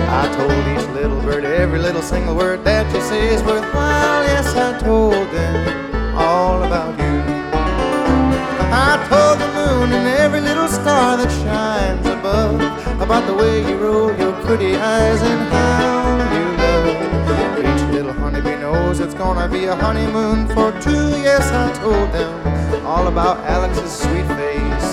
I told each little bird every little single word that you say is worthwhile. Yes, I told them all about you. I told the moon and every little star that shines above about the way you roll your pretty eyes and how you love. Each little honeybee knows it's gonna be a honeymoon for two. Yes, I told them all about Alex's sweet face